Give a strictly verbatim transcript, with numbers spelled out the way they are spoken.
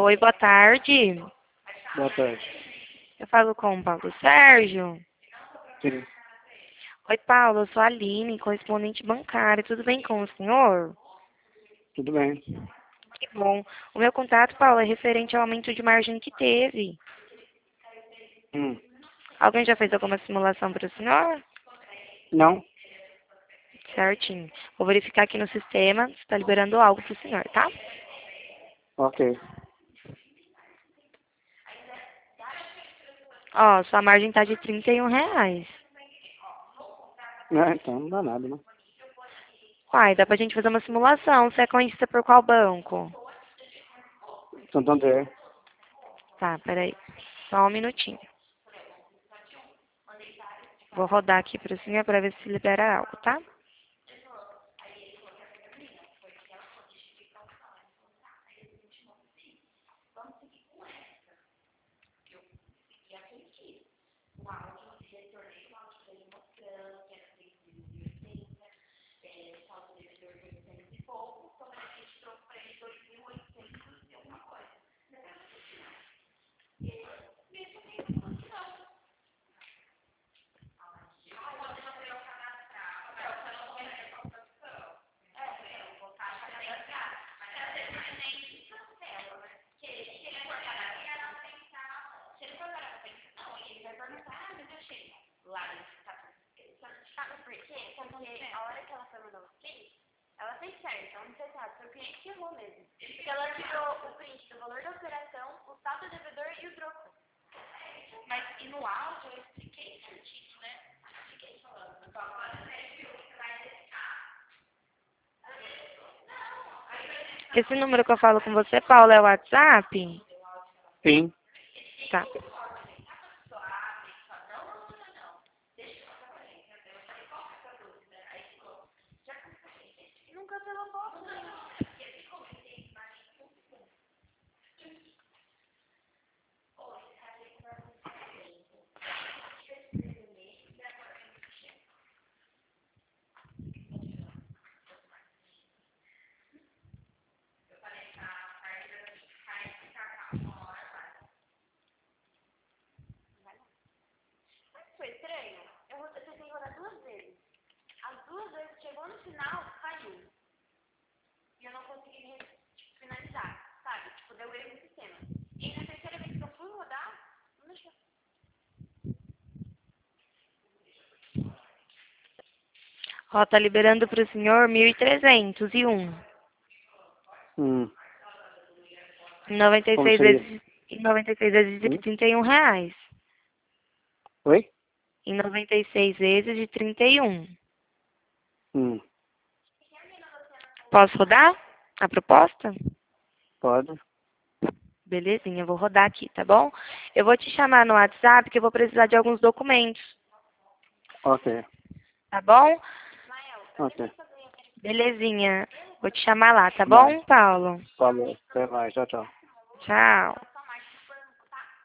Oi, boa tarde. Boa tarde. Eu falo com o Paulo Sérgio. Sim, Oi, Paulo, eu sou a Aline, correspondente bancária. Tudo bem com o senhor? tudo bem. Que bom. O meu contato, Paulo, é referente ao aumento de margem que teve. Hum. Alguém já fez alguma simulação para o senhor? Não? Certinho. Vou verificar aqui no sistema se está liberando algo para o senhor, tá? Ok. Ó, sua margem tá de trinta e um reais. É, então não dá nada, né? Uai, dá pra gente fazer uma simulação. Você é conhecida por qual banco? Santander. Tá, peraí. Só um minutinho. Vou rodar aqui para o senhor para ver se libera algo, tá? Sabe por quê? Porque a hora que ela foi mandar o print, ela fez certo, ela não fez errado, foi o cliente que errou mesmo. Porque ela tirou o print do valor da operação, o saldo do devedor e o troco. Mas e no áudio eu expliquei certinho, né? Fiquei falando. Então agora você viu que você vai verificar. Esse número que eu falo com você, Paulo, é o WhatsApp? Sim. Tá. Nunca pegou foto, né? Foi estranho. Eu, ro- eu tentei rodar duas vezes. As duas vezes chegou no final, caiu. E eu não consegui re- tipo, finalizar, sabe? Tipo, deu erro no sistema. E na terceira vez que eu fui rodar, não deixou. Ó, tá liberando para o senhor mil e trezentos e um. Hum. Em noventa e Como seis seria? vezes, em noventa e seis vezes de Hum? trinta e um reais. Oi? Em noventa e seis vezes de trinta e um. Hum. Posso rodar a proposta? Pode? Belezinha, eu vou rodar aqui, tá bom? Eu vou te chamar no WhatsApp que eu vou precisar de alguns documentos, Ok. tá bom? Ismael, eu Ok. tentei fazer a verificação. Belezinha. Vou te chamar lá, tá Vai. bom, Paulo? Falou. Até mais. Tchau, tchau. Tchau.